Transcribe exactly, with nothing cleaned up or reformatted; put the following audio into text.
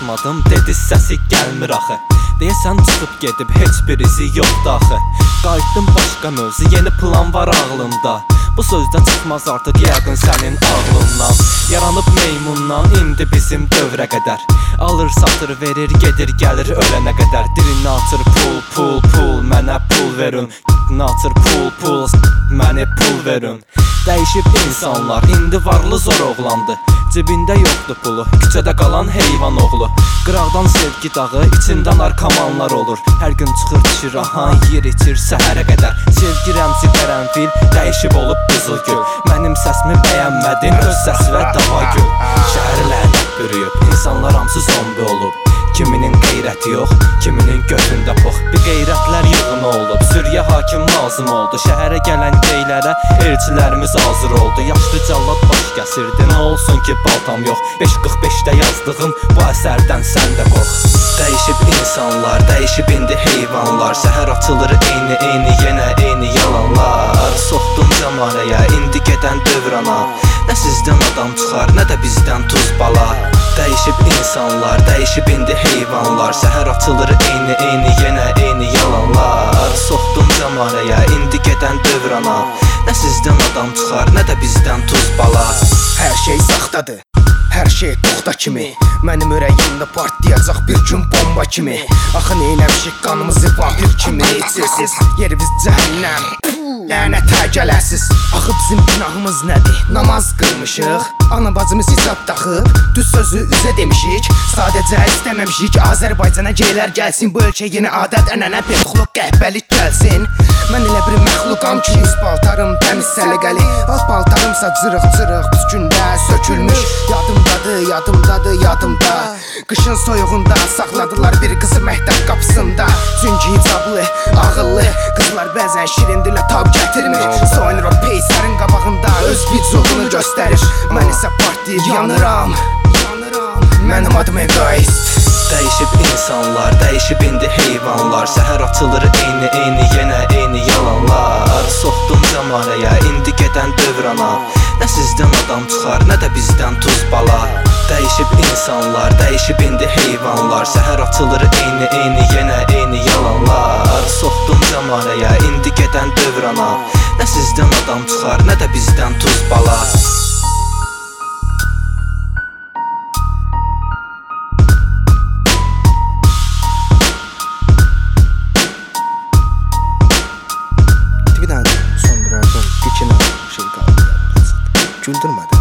açmadım, dedi səsi gəlmir axı. Deyəsən çıxıb gedib, heç bir izi yoxdur axı. Qayıtdım başqa mövzu, yeni plan var ağlımda. Bu sözdə çıxmaz artıq yəqin sənin ağlından. Yaranıb meymundan, indi bizim dövrə qədər. Alır, satır, verir, gedir, gəlir ölənə qədər. Dilini açır, pul, pul, pul, mənə pul verin. Dilini açır, pul, pul, mənə pul verin. Dəyişib insanlar, indi varlı zor oğlandı. Cibində yoxdur pulu, küçədə qalan heyvan oğlu. Qıraqdan sevgi dağı, içində narkomanlar olur. Hər gün çıxır düşür, aha, yer içir səhərə qədər. Sevgi rəmzi qərənfil, dəyişib olub qızılgül. Mənim səsimi bəyənmədin, öz səs və dava gül. Şəhəri lənət bürüyüb, insanlar hamısı zombi olub. Kiminin qeyrəti yox, kiminin götündə pox. Bir qeyrətlər yığını olub, sürüyə hakim lazım oldu. Şəhərə gələn geylərə elçilərimiz hazır oldu. Yaşlı cəllad baş kəsirdi, nə olsun ki baltam yox. beş qırx beşdə yazdığım bu əsərdən sən də qorx. Dəyişib insanlar, dəyişib indi heyvanlar. Səhər açılır eyni eyni, yenə eyni yalanlar. Soxdum cəmanəyə, indi gedən dövrana. Nə sizdən adam çıxar, nə də bizdən tuz bala. Dəyişib insanlar, dəyişib indi heyvanlar. Səhər açılır eyni eyni, yenə eyni yalanlar. Soxdum cəmanəyə, indi gedən dövrana. Nə sizdən adam çıxar, nə də bizdən tuz bala. Hər şey saxtadır, hər şey toxta kimi. Mənim ürəyimdə partlayacaq bir gün bomba kimi. Axı neynəmişik qanımızı vampir kimi içirsiz. Yerimiz cəhənnəm, lənətə gələsiz. Axı bizim günahımız nədir? Namaz qılmışıq, ana bacımız hicab taxıb, düz sözü üzə demişik. Sadəcə istəməmişik Azərbaycana geylər gəlsin. Bu ölkə yeni adət, ənənə, pedxluq, qəhbəlik gəlsin. Mən elə bir məxluqam ki, üz paltarım təmiz səliqəli. Alt paltarımsa cırıq-cırıq, püskündə sökülmüş. Yadımdadır, yadımdadır, yadımda. Qışın soyuğunda saxladılar bir qızı məktəb qapısında. Çünki hicablı, ağıllı qızlar bəzən şirin dilə tab gətirmir. Soyunur o peysərin qabağında öz vücudunu göstərir. Mən isə partlayır, yanıram. Mənim adım egoist. Dəyişib insanlar, dəyişib indi heyvanlar. Səhər açılır eyni eyni, yenə eyni yalanlar. Soxdum cəmanəyə, indi gedən dövrana. Nə sizdən adam çıxar, nə də bizdən tuz bala. Dəyişib insanlar, dəyişib indi heyvanlar. Səhər açılır eyni eyni, yenə eyni yalanlar. Soxdum cəmanəyə, indi gedən dövrana. Nə sizdən adam çıxar, nə də bizdən tuz bala. Bir dənə söndürərdim, dikine şey qaldı. Güldürmədi.